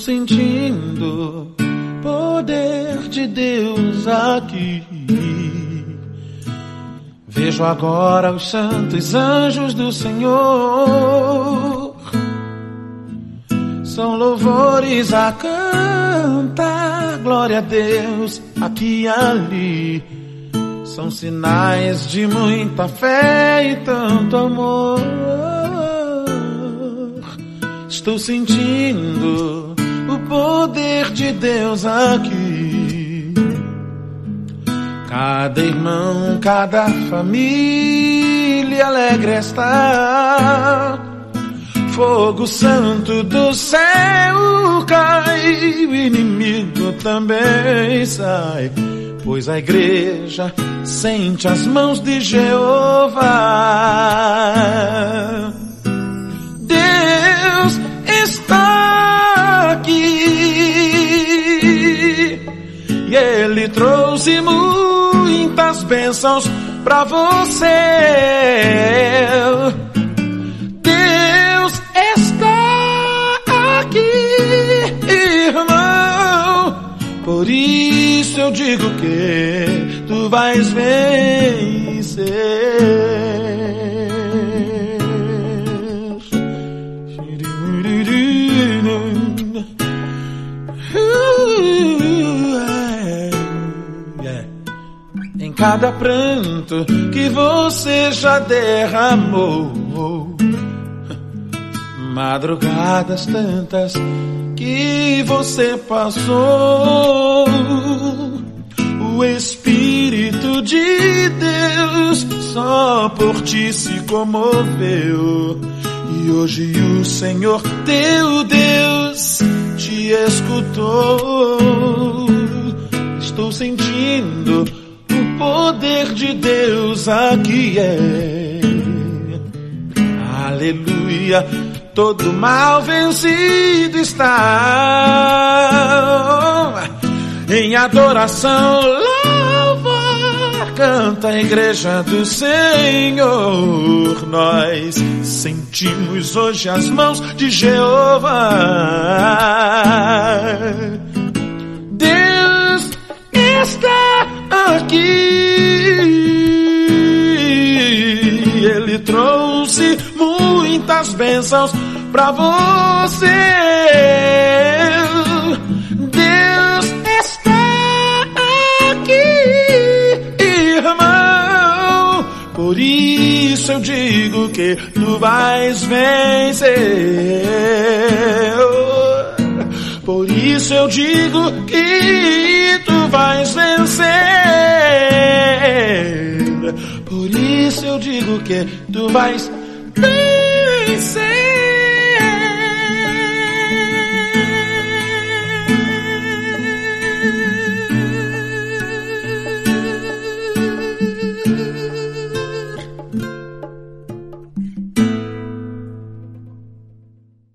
sentindo o poder de Deus aqui. Vejo agora os santos anjos do Senhor. São louvores a cantar, glória a Deus aqui e ali. São sinais de muita fé e tanto amor. Estou sentindo o poder de Deus aqui. Cada irmão, cada família alegre está. Fogo santo do céu cai, o inimigo também sai, pois a igreja sente as mãos de Jeová. Deus está aqui e Ele trouxe muitas bênçãos pra você. Deus está aqui, irmão, por isso eu digo que tu vais vencer. Em cada pranto que você já derramou, madrugadas tantas que você passou, o Espírito de Deus só por ti se comoveu. E hoje o Senhor teu Deus te escutou. Estou sentindo o poder de Deus aqui, aleluia. Todo mal vencido está. Em adoração, louva, canta a igreja do Senhor. Nós sentimos hoje as mãos de Jeová. Deus está aqui. Ele trouxe muitas bênçãos pra você. Deus está aqui, irmão, por isso eu digo que tu vais vencer. Por isso eu digo que tu vais vencer. Por isso eu digo que tu vais vencer.